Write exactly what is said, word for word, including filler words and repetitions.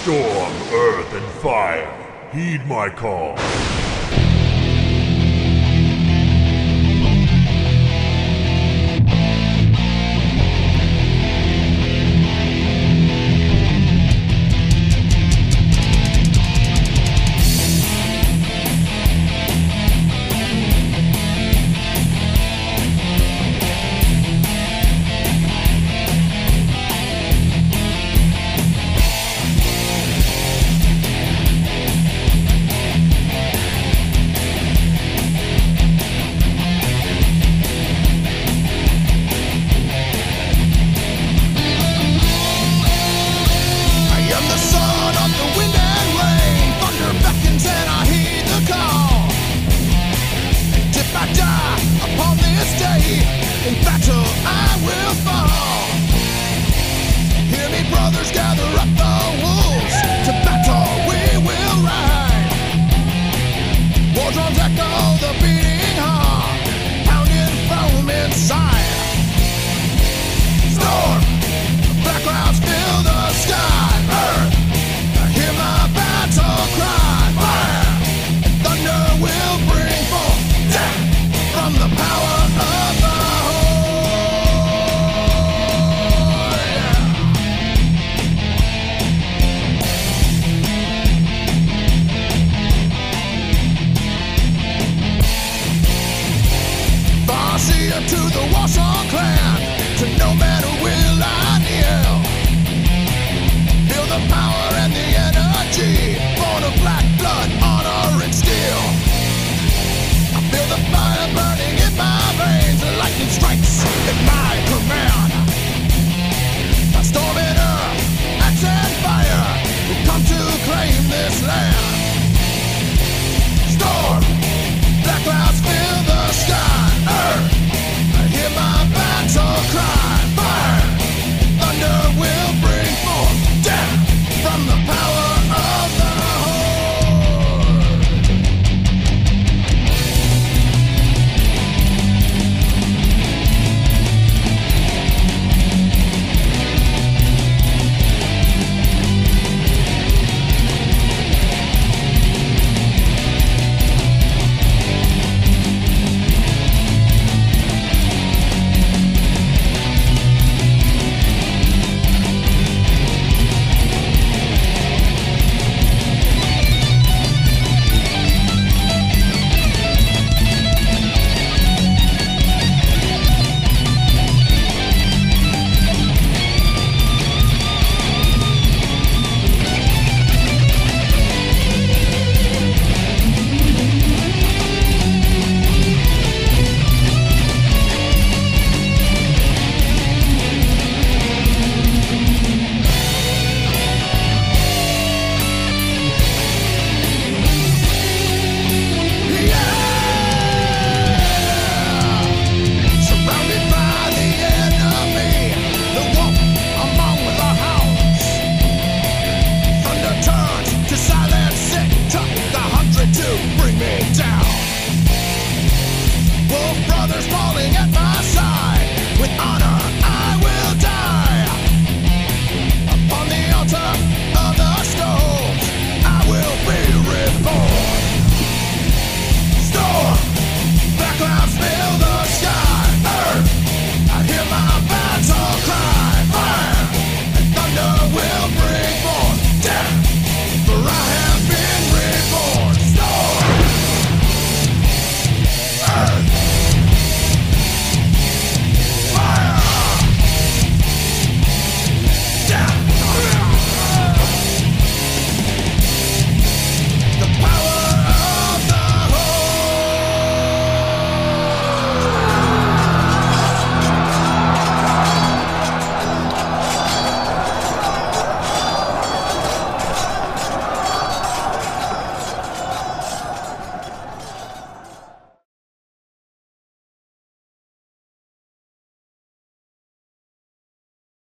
Storm, earth, and fire, heed my call. In battle I will fall. Hear me, brothers, gather up the wolves. To battle we will ride. War drums echo the beating heart, pounding foam inside. Storm, black clouds fill the sky. Earth, hear my battle cry. Fire, and thunder will bring forth death from the power of the to the Warsaw clan, to no man will I kneel. Feel the power and the energy, born of black blood, honor and steel. I feel the fire burning in my veins, the lightning strikes at my command. A storm in earth, axe and fire, will come to claim this land. Storm, black clouds fill the sky. Earth, hear my battle cry. Fire, thunder will bring forth death from the power of the to bring me down.